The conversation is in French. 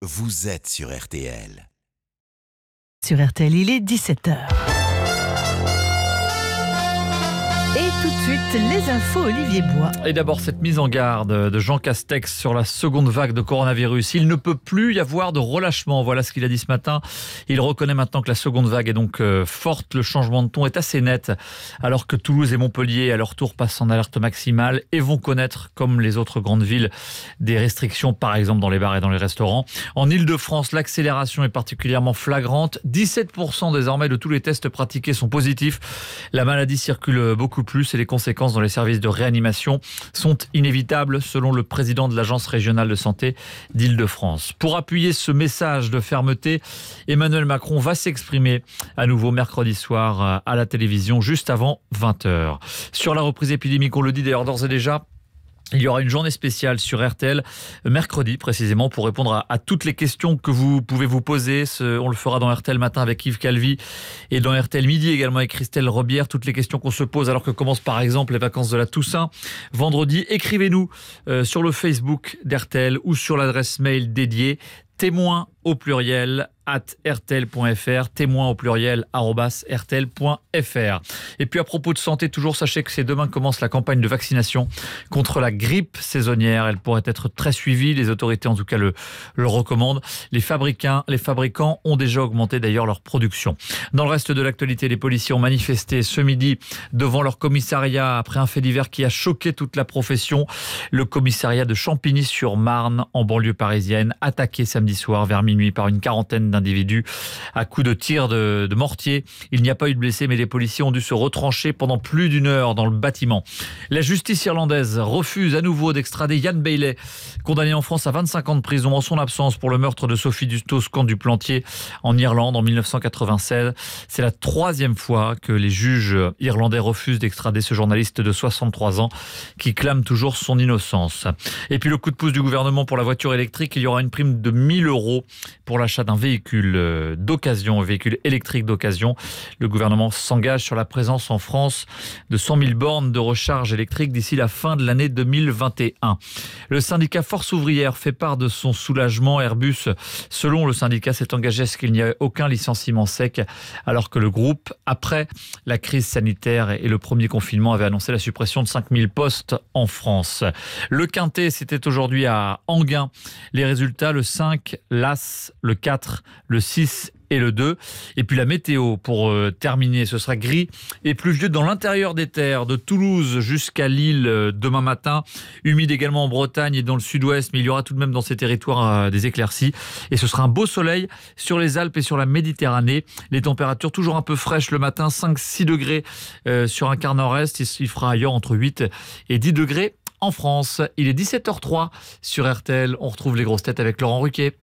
vous êtes sur RTL. Sur RTL, il est 17h. Et tout de suite, les infos Olivier Bois. Et d'abord, cette mise en garde de Jean Castex sur la seconde vague de coronavirus. Il ne peut plus y avoir de relâchement. Voilà ce qu'il a dit ce matin. Il reconnaît maintenant que la seconde vague est donc forte. Le changement de ton est assez net. Alors que Toulouse et Montpellier, à leur tour, passent en alerte maximale et vont connaître, comme les autres grandes villes, des restrictions, par exemple dans les bars et dans les restaurants. En Ile-de-France, l'accélération est particulièrement flagrante. 17% désormais de tous les tests pratiqués sont positifs. La maladie circule beaucoup plus et les conséquences dans les services de réanimation sont inévitables selon le président de l'Agence régionale de santé d'Île-de-France. Pour appuyer ce message de fermeté, Emmanuel Macron va s'exprimer à nouveau mercredi soir à la télévision juste avant 20h. Sur la reprise épidémique, on le dit d'ailleurs d'ores et déjà, il y aura une journée spéciale sur RTL, mercredi précisément, pour répondre à toutes les questions que vous pouvez vous poser. On le fera dans RTL Matin avec Yves Calvi et dans RTL Midi également avec Christelle Robière. Toutes les questions qu'on se pose alors que commencent par exemple les vacances de la Toussaint. Vendredi, écrivez-nous sur le Facebook d'RTL ou sur l'adresse mail dédiée témoin au pluriel @rtl.fr, témoin au pluriel @rtl.fr. Et puis à propos de santé, toujours sachez que c'est demain commence la campagne de vaccination contre la grippe saisonnière. Elle pourrait être très suivie, les autorités en tout cas le recommandent. Les fabricants ont déjà augmenté d'ailleurs leur production. Dans le reste de l'actualité, les policiers ont manifesté ce midi devant leur commissariat après un fait divers qui a choqué toute la profession. Le commissariat de Champigny-sur-Marne en banlieue parisienne, attaqué samedi soir vers minuit par une quarantaine d'individus à coups de tir de mortier. Il n'y a pas eu de blessés, mais les policiers ont dû se retrancher pendant plus d'une heure dans le bâtiment. La justice irlandaise refuse à nouveau d'extrader Yann Bailey, condamné en France à 25 ans de prison en son absence pour le meurtre de Sophie Toscan du Plantier en Irlande en 1996. C'est la troisième fois que les juges irlandais refusent d'extrader ce journaliste de 63 ans qui clame toujours son innocence. Et puis le coup de pouce du gouvernement pour la voiture électrique, il y aura une prime de 1 000 € pour l'achat d'un véhicule d'occasion, un véhicule électrique d'occasion. Le gouvernement s'engage sur la présence en France de 100 000 bornes de recharge électrique d'ici la fin de l'année 2021. Le syndicat Force Ouvrière fait part de son soulagement. Airbus, selon le syndicat, s'est engagé à ce qu'il n'y ait aucun licenciement sec, alors que le groupe, après la crise sanitaire et le premier confinement, avait annoncé la suppression de 5 000 postes en France. Le Quintet, c'était aujourd'hui à Enghien. Les résultats, le 5, l'As, le 4, le 6 et le 2. Et puis la météo, pour terminer, ce sera gris et pluvieux dans l'intérieur des terres, de Toulouse jusqu'à Lille demain matin. Humide également en Bretagne et dans le sud-ouest, mais il y aura tout de même dans ces territoires des éclaircies. Et ce sera un beau soleil sur les Alpes et sur la Méditerranée. Les températures toujours un peu fraîches le matin, 5-6 degrés sur un quart nord-est. Il fera ailleurs entre 8 et 10 degrés en France. Il est 17h03 sur RTL. On retrouve les grosses têtes avec Laurent Ruquier.